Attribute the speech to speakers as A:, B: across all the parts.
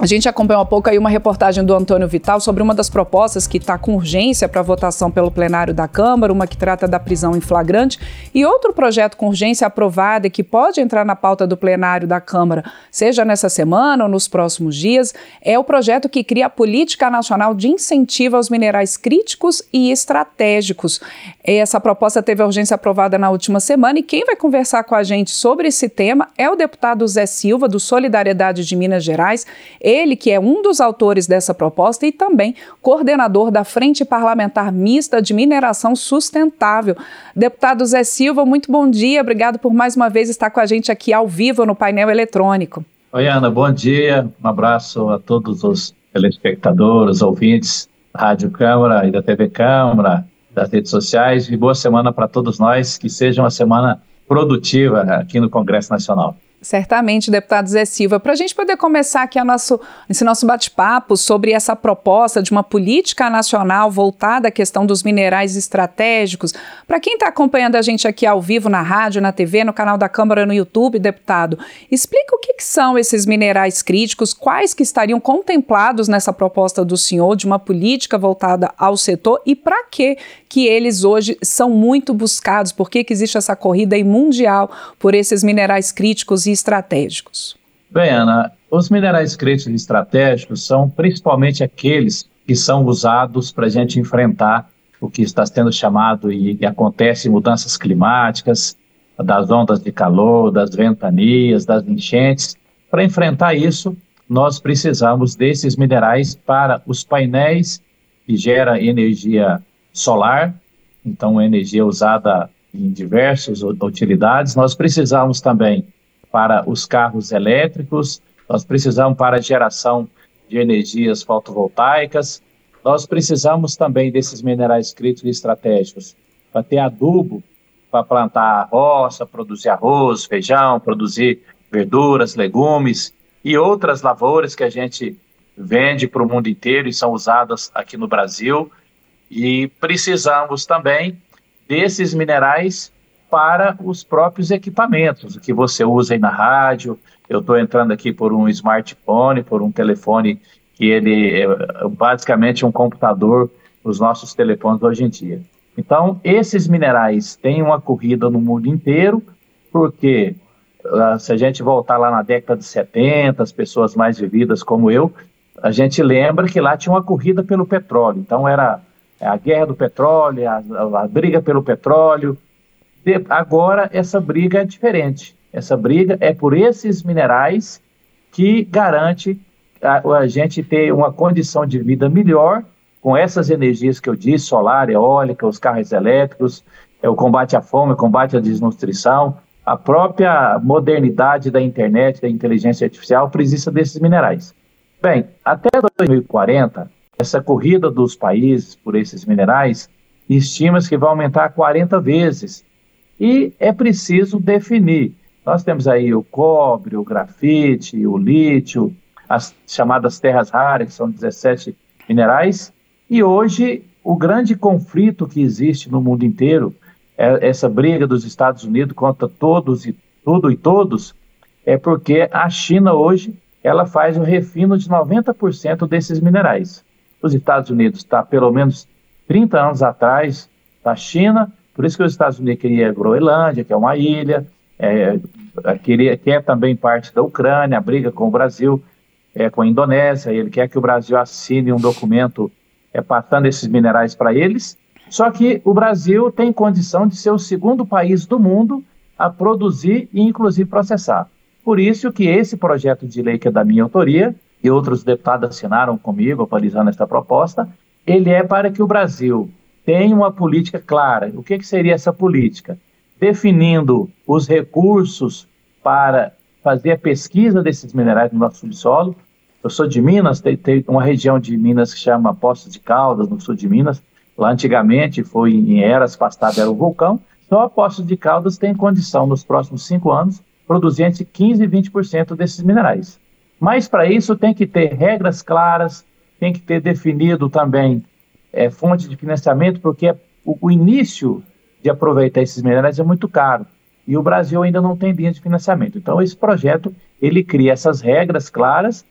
A: A gente acompanhou há pouco aí uma reportagem do Antônio Vital sobre uma das propostas que está com urgência para votação pelo plenário da Câmara, uma que trata da prisão em flagrante, e outro projeto com urgência aprovado e que pode entrar na pauta do plenário da Câmara, seja nessa semana ou nos próximos dias, é o projeto que cria a Política Nacional de Incentivo aos Minerais Críticos e Estratégicos. Essa proposta teve a urgência aprovada na última semana e quem vai conversar com a gente sobre esse tema é o deputado Zé Silva, do Solidariedade de Minas Gerais. Ele que é um dos autores dessa proposta e também coordenador da Frente Parlamentar Mista de Mineração Sustentável. Deputado Zé Silva, muito bom dia, obrigado por mais uma vez estar com a gente aqui ao vivo no painel eletrônico.
B: Oi, Ana, bom dia, um abraço a todos os telespectadores, ouvintes da Rádio Câmara e da TV Câmara, das redes sociais, e boa semana para todos nós, que seja uma semana produtiva aqui no Congresso Nacional.
A: Certamente, deputado Zé Silva. Para a gente poder começar aqui esse nosso bate-papo sobre essa proposta de uma política nacional voltada à questão dos minerais estratégicos, para quem está acompanhando a gente aqui ao vivo na rádio, na TV, no canal da Câmara, no YouTube, deputado, explica o que são esses minerais críticos, quais que estariam contemplados nessa proposta do senhor de uma política voltada ao setor e para que eles hoje são muito buscados, por que existe essa corrida aí mundial por esses minerais críticos e estratégicos?
B: Bem, Ana, os minerais críticos e estratégicos são principalmente aqueles que são usados para a gente enfrentar o que está sendo chamado e acontece mudanças climáticas, das ondas de calor, das ventanias, das enchentes. Para enfrentar isso, nós precisamos desses minerais para os painéis que geram energia solar, então energia usada em diversas utilidades. Nós precisamos também para os carros elétricos, nós precisamos para a geração de energias fotovoltaicas, nós precisamos também desses minerais críticos e estratégicos para ter adubo, para plantar roça, produzir arroz, feijão, produzir verduras, legumes e outras lavouras que a gente vende para o mundo inteiro e são usadas aqui no Brasil. E precisamos também desses minerais para os próprios equipamentos, o que você usa aí na rádio. Eu estou entrando aqui por um smartphone, por um telefone que ele é basicamente um computador, os nossos telefones hoje em dia. Então, esses minerais têm uma corrida no mundo inteiro, porque se a gente voltar lá na década de 70, as pessoas mais vividas como eu, a gente lembra que lá tinha uma corrida pelo petróleo. Então, era a guerra do petróleo, a briga pelo petróleo. Agora, essa briga é diferente. Essa briga é por esses minerais que garante a gente ter uma condição de vida melhor com essas energias que eu disse, solar, eólica, os carros elétricos, o combate à fome, o combate à desnutrição, a própria modernidade da internet, da inteligência artificial, precisa desses minerais. Bem, até 2040, essa corrida dos países por esses minerais, estima-se que vai aumentar 40 vezes. E é preciso definir. Nós temos aí o cobre, o grafite, o lítio, as chamadas terras raras, que são 17 minerais. E hoje, o grande conflito que existe no mundo inteiro, essa briga dos Estados Unidos contra todos e tudo e todos, é porque a China hoje, ela faz o refino de 90% desses minerais. Os Estados Unidos está pelo menos 30 anos atrás da China, por isso que os Estados Unidos queria a Groenlândia, que é uma ilha, quer também parte da Ucrânia, a briga com o Brasil, com a Indonésia, ele quer que o Brasil assine um documento passando esses minerais para eles, só que o Brasil tem condição de ser o segundo país do mundo a produzir e inclusive processar. Por isso que esse projeto de lei, que é da minha autoria, e outros deputados assinaram comigo, atualizando essa proposta, ele é para que o Brasil tenha uma política clara. O que seria essa política? Definindo os recursos para fazer a pesquisa desses minerais no nosso subsolo. Eu sou de Minas, tem uma região de Minas que chama Poços de Caldas, no sul de Minas. Lá antigamente, foi em eras passadas, era o vulcão. Só Poços de Caldas tem condição, nos próximos 5 anos, produzir entre 15% e 20% desses minerais. Mas para isso tem que ter regras claras, tem que ter definido também fonte de financiamento, porque o início de aproveitar esses minerais é muito caro. E o Brasil ainda não tem linha de financiamento. Então esse projeto, ele cria essas regras claras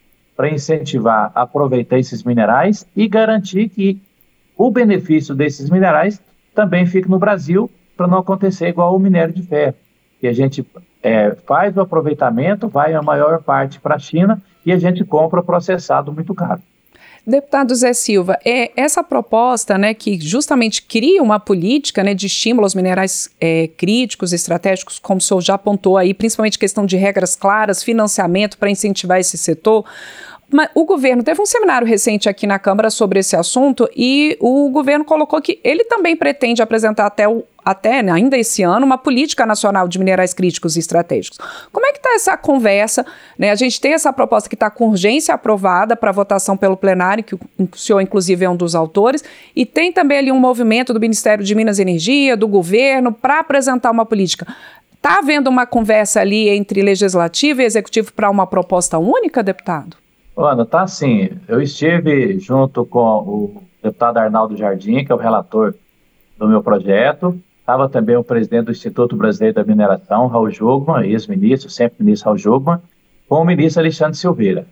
B: para incentivar a aproveitar esses minerais e garantir que o benefício desses minerais também fique no Brasil, para não acontecer igual o minério de ferro, que a gente faz o aproveitamento, vai a maior parte para a China e a gente compra processado muito caro.
A: Deputado Zé Silva, essa proposta, né, que justamente cria uma política, né, de estímulo aos minerais críticos, estratégicos, como o senhor já apontou aí, principalmente questão de regras claras, financiamento para incentivar esse setor. Mas o governo teve um seminário recente aqui na Câmara sobre esse assunto e o governo colocou que ele também pretende apresentar até ainda esse ano, uma política nacional de minerais críticos e estratégicos. Como é que está essa conversa? Né? A gente tem essa proposta que está com urgência aprovada para votação pelo plenário, que o senhor, inclusive, é um dos autores, e tem também ali um movimento do Ministério de Minas e Energia, do governo, para apresentar uma política. Está havendo uma conversa ali entre legislativo e executivo para uma proposta única, deputado?
B: Ana, tá sim. Eu estive junto com o deputado Arnaldo Jardim, que é o relator do meu projeto. Estava também o presidente do Instituto Brasileiro da Mineração, Raul Jungmann, ex-ministro, sempre ministro Raul Jungmann, com o ministro Alexandre Silveira.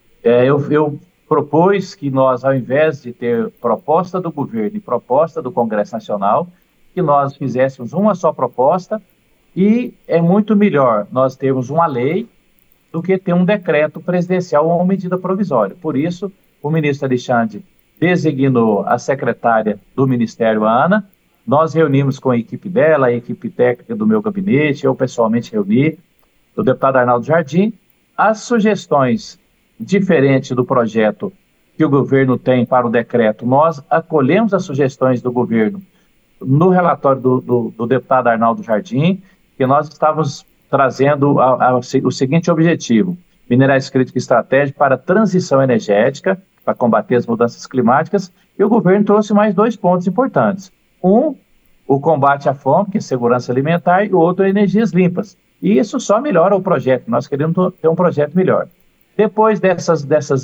B: Eu propus que nós, ao invés de ter proposta do governo e proposta do Congresso Nacional, que nós fizéssemos uma só proposta, e é muito melhor nós termos uma lei do que ter um decreto presidencial ou uma medida provisória. Por isso, o ministro Alexandre designou a secretária do Ministério, a Ana. Nós reunimos com a equipe dela, a equipe técnica do meu gabinete, eu pessoalmente reuni, o deputado Arnaldo Jardim. As sugestões diferentes do projeto que o governo tem para o decreto, nós acolhemos as sugestões do governo no relatório do deputado Arnaldo Jardim, que nós estávamos trazendo o seguinte objetivo: minerais críticos estratégicos para a transição energética, para combater as mudanças climáticas, e o governo trouxe mais 2 pontos importantes. Um, o combate à fome, que é segurança alimentar, e o outro, energias limpas. E isso só melhora o projeto, nós queremos ter um projeto melhor. Depois dessas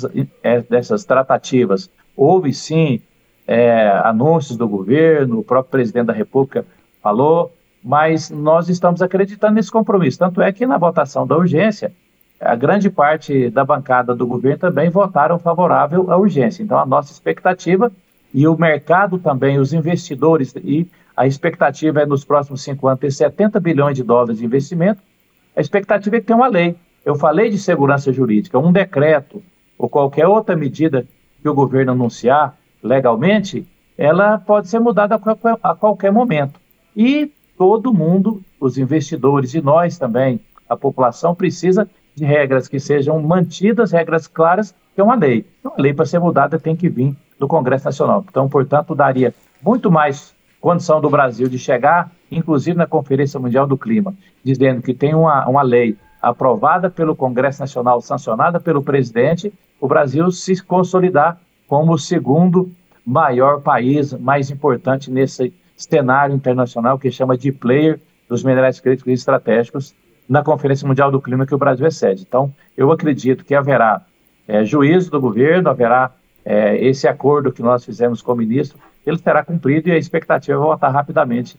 B: tratativas, houve sim anúncios do governo, o próprio presidente da República falou, mas nós estamos acreditando nesse compromisso. Tanto é que na votação da urgência, a grande parte da bancada do governo também votaram favorável à urgência. Então, a nossa expectativa, e o mercado também, os investidores, e a expectativa é nos próximos 5 anos ter 70 bilhões de dólares de investimento, a expectativa é que tenha uma lei. Eu falei de segurança jurídica, um decreto ou qualquer outra medida que o governo anunciar legalmente, ela pode ser mudada a qualquer momento. E todo mundo, os investidores e nós também, a população, precisa de regras que sejam mantidas, regras claras, que é uma lei. Uma lei, para ser mudada, tem que vir do Congresso Nacional. Então, portanto, daria muito mais condição do Brasil de chegar, inclusive na Conferência Mundial do Clima, dizendo que tem uma lei aprovada pelo Congresso Nacional, sancionada pelo presidente, o Brasil se consolidar como o segundo maior país, mais importante nesse cenário internacional que chama de player dos minerais críticos e estratégicos na Conferência Mundial do Clima que o Brasil excede. Então, eu acredito que haverá juízo do governo, haverá esse acordo que nós fizemos com o ministro, ele será cumprido e a expectativa é votar rapidamente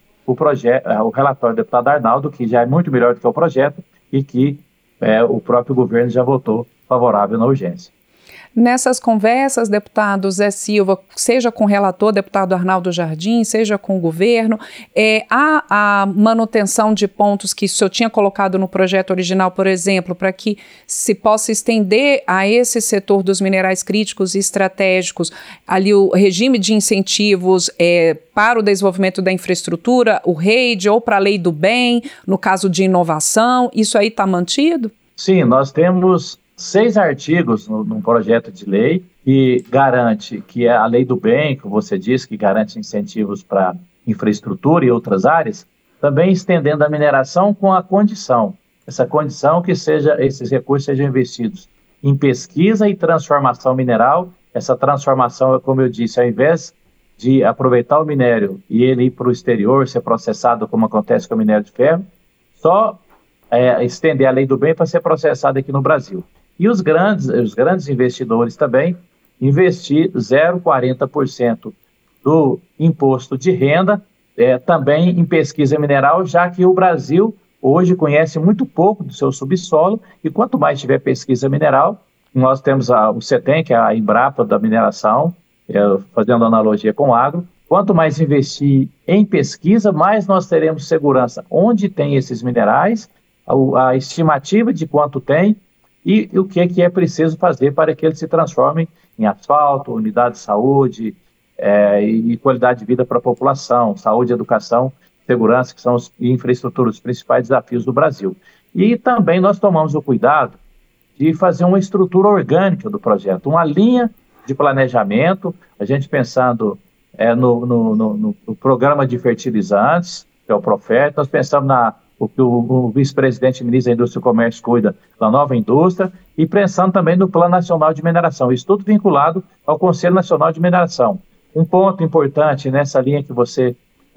B: o relatório do deputado Arnaldo, que já é muito melhor do que o projeto e que o próprio governo já votou favorável na urgência.
A: Nessas conversas, deputado Zé Silva, seja com o relator, deputado Arnaldo Jardim, seja com o governo, há a manutenção de pontos que o senhor tinha colocado no projeto original, por exemplo, para que se possa estender a esse setor dos minerais críticos e estratégicos, ali o regime de incentivos para o desenvolvimento da infraestrutura, o REID, ou para a lei do bem, no caso de inovação, isso aí está mantido?
B: Sim, nós temos 6 artigos num projeto de lei que garante que a lei do bem, que você disse, que garante incentivos para infraestrutura e outras áreas, também estendendo a mineração com a condição, essa condição que esses recursos sejam investidos em pesquisa e transformação mineral. Essa transformação, como eu disse, ao invés de aproveitar o minério e ele ir para o exterior, ser processado como acontece com o minério de ferro, só estender a lei do bem para ser processado aqui no Brasil. E os grandes investidores também investir 0,40% do imposto de renda também em pesquisa mineral, já que o Brasil hoje conhece muito pouco do seu subsolo e quanto mais tiver pesquisa mineral, nós temos o CETEM, que é a Embrapa da mineração, fazendo analogia com o agro. Quanto mais investir em pesquisa, mais nós teremos segurança onde tem esses minerais, a estimativa de quanto tem e o que é preciso fazer para que eles se transformem em asfalto, unidade de saúde e qualidade de vida para a população, saúde, educação, segurança, que são e infraestrutura, os principais desafios do Brasil. E também nós tomamos o cuidado de fazer uma estrutura orgânica do projeto, uma linha de planejamento, a gente pensando no programa de fertilizantes, que é o Profet, nós pensamos o que o vice-presidente ministro da Indústria e Comércio cuida da nova indústria, e pensando também no Plano Nacional de Mineração, isso tudo vinculado ao Conselho Nacional de Mineração. Um ponto importante nessa linha que você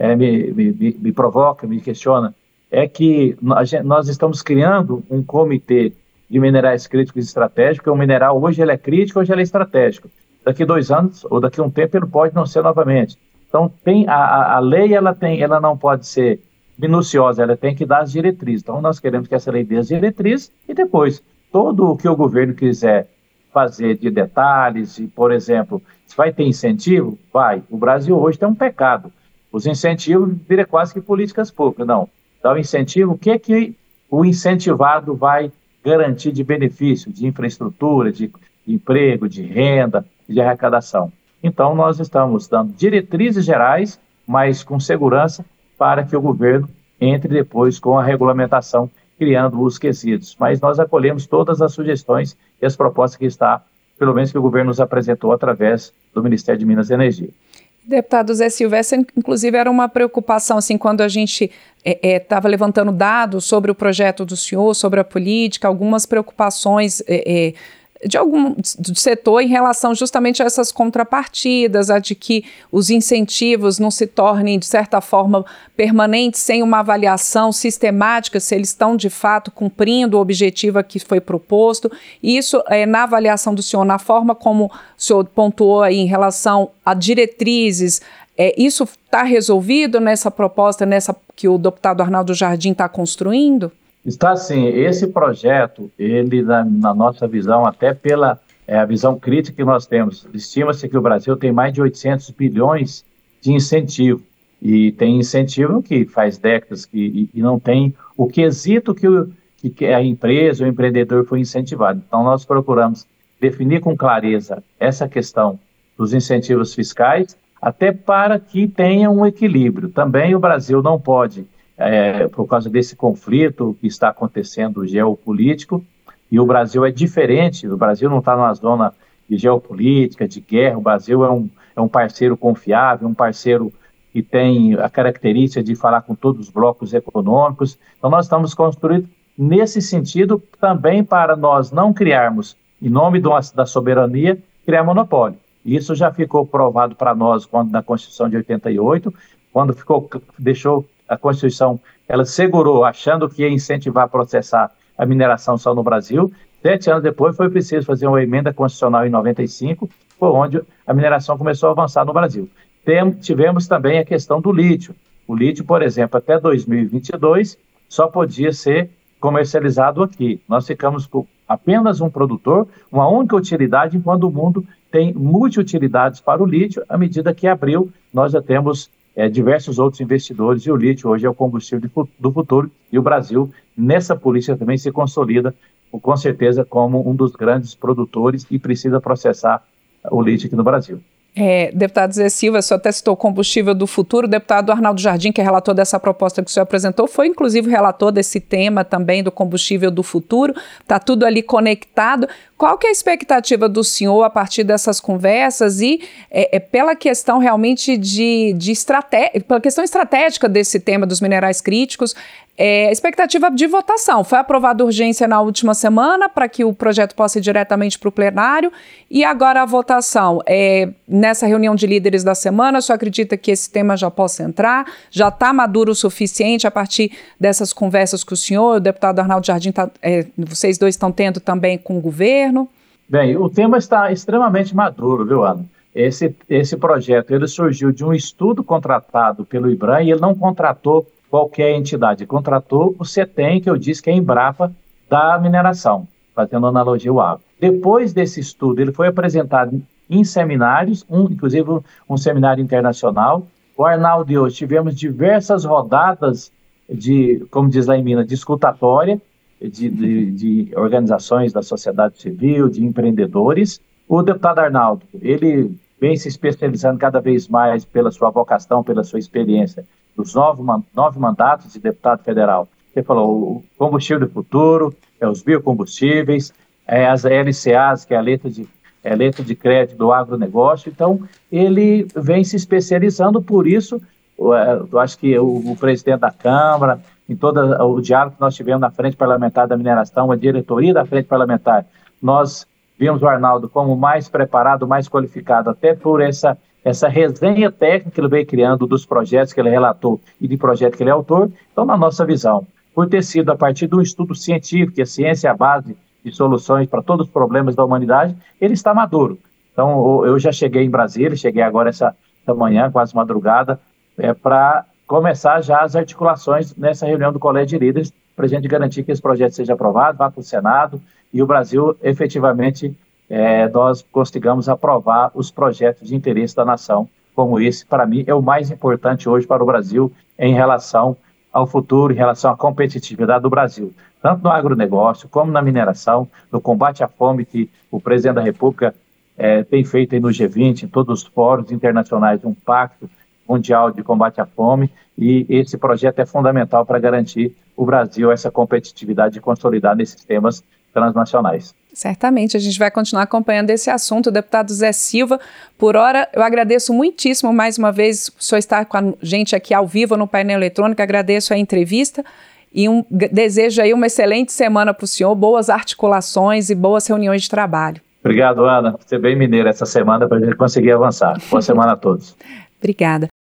B: me provoca, me questiona, é que nós estamos criando um comitê de minerais críticos e estratégicos. O mineral hoje ele é crítico, hoje ele é estratégico. Daqui 2 anos ou daqui a um tempo ele pode não ser novamente. Então a lei ela não pode ser minuciosa, ela tem que dar as diretrizes. Então nós queremos que essa lei dê as diretrizes e depois todo o que o governo quiser fazer de detalhes, e, por exemplo, se vai ter incentivo, vai. O Brasil hoje tem um pecado. Os incentivos viram quase que políticas públicas. Não. Então, o incentivo, o que o incentivado vai garantir de benefício, de infraestrutura, de emprego, de renda, de arrecadação? Então, nós estamos dando diretrizes gerais, mas com segurança, para que o governo entre depois com a regulamentação, criando os quesitos. Mas nós acolhemos todas as sugestões e as propostas que pelo menos que o governo nos apresentou através do Ministério de Minas e Energia.
A: Deputado Zé Silva, essa inclusive era uma preocupação, assim, quando a gente estava levantando dados sobre o projeto do senhor, sobre a política, algumas preocupações do setor em relação justamente a essas contrapartidas, a de que os incentivos não se tornem, de certa forma, permanentes, sem uma avaliação sistemática, se eles estão, de fato, cumprindo o objetivo que foi proposto. E isso, na avaliação do senhor, na forma como o senhor pontuou aí em relação a diretrizes, isso está resolvido nessa proposta, que o deputado Arnaldo Jardim está construindo?
B: Está sim. Esse projeto, ele, na nossa visão, até pela a visão crítica que nós temos, estima-se que o Brasil tem mais de 800 bilhões de incentivo. E tem incentivo que faz décadas e não tem o quesito que a empresa, o empreendedor foi incentivado. Então, nós procuramos definir com clareza essa questão dos incentivos fiscais, até para que tenha um equilíbrio. Também o Brasil não pode, por causa desse conflito que está acontecendo geopolítico, e o Brasil é diferente, o Brasil não está numa zona de geopolítica, de guerra, o Brasil é um parceiro confiável, um parceiro que tem a característica de falar com todos os blocos econômicos. Então nós estamos construindo nesse sentido também para nós não criarmos, em nome da soberania, criar monopólio. Isso já ficou provado para nós na Constituição de 88, quando deixou a Constituição, ela segurou, achando que ia incentivar a processar a mineração só no Brasil. 7 anos depois foi preciso fazer uma emenda constitucional em 95, foi onde a mineração começou a avançar no Brasil. Tivemos também a questão do lítio. O lítio, por exemplo, até 2022 só podia ser comercializado aqui. Nós ficamos com apenas um produtor, uma única utilidade, enquanto o mundo tem multiutilidades para o lítio. À medida que abriu, nós já temos diversos outros investidores, e o lítio hoje é o combustível do futuro, e o Brasil, nessa política, também se consolida, com certeza, como um dos grandes produtores e precisa processar o lítio aqui no Brasil.
A: Deputado Zé Silva, o senhor até citou o combustível do futuro. O deputado Arnaldo Jardim, que é relator dessa proposta que o senhor apresentou, foi inclusive relator desse tema também do combustível do futuro. Está tudo ali conectado. Qual que é a expectativa do senhor a partir dessas conversas e pela questão realmente pela questão estratégica desse tema dos minerais críticos, a expectativa de votação? Foi aprovada urgência na última semana para que o projeto possa ir diretamente para o plenário, e agora a votação. Nessa reunião de líderes da semana, o senhor acredita que esse tema já possa entrar? Já está maduro o suficiente a partir dessas conversas que o senhor, o deputado Arnaldo Jardim, vocês dois estão tendo também com o governo?
B: Bem, o tema está extremamente maduro, viu, Ana? Esse projeto ele surgiu de um estudo contratado pelo IBRAM, e ele não contratou qualquer entidade, contratou o CETEM, que eu disse que é a Embrapa da mineração, fazendo analogia ao agro. Depois desse estudo, ele foi apresentado em seminários, inclusive um seminário internacional. O Arnaldo e eu tivemos diversas rodadas de, como diz lá em Minas, de escutatória, de organizações da sociedade civil, de empreendedores. O deputado Arnaldo, ele vem se especializando cada vez mais pela sua vocação, pela sua experiência, dos 9 mandatos de deputado federal. Você falou, o combustível do futuro, os biocombustíveis, as LCAs, que é a letra de crédito do agronegócio. Então, ele vem se especializando, por isso, eu acho que o presidente da Câmara, em todo o diálogo que nós tivemos na Frente Parlamentar da Mineração, a diretoria da Frente Parlamentar, nós vimos o Arnaldo como mais preparado, mais qualificado, até por essa resenha técnica que ele veio criando dos projetos que ele relatou e de projeto que ele é autor. Então, na nossa visão, por ter sido a partir de um estudo científico, que a ciência é a base de soluções para todos os problemas da humanidade, ele está maduro. Então, eu já cheguei em Brasília, cheguei agora essa manhã, quase madrugada, para começar já as articulações nessa reunião do Colégio de Líderes, para a gente garantir que esse projeto seja aprovado, vá para o Senado e o Brasil, efetivamente, nós consigamos aprovar os projetos de interesse da nação, como esse, para mim, é o mais importante hoje para o Brasil em relação ao futuro, em relação à competitividade do Brasil, tanto no agronegócio, como na mineração, no combate à fome, que o presidente da República tem feito aí no G20, em todos os fóruns internacionais, um pacto mundial de combate à fome, e esse projeto é fundamental para garantir o Brasil essa competitividade e consolidar nesses temas transnacionais.
A: Certamente, a gente vai continuar acompanhando esse assunto. Deputado Zé Silva, por hora, eu agradeço muitíssimo mais uma vez o senhor estar com a gente aqui ao vivo no painel eletrônico, agradeço a entrevista e desejo aí uma excelente semana para o senhor, boas articulações e boas reuniões de trabalho.
B: Obrigado, Ana, por ser bem mineira essa semana para a gente conseguir avançar. Boa semana a todos.
A: Obrigada.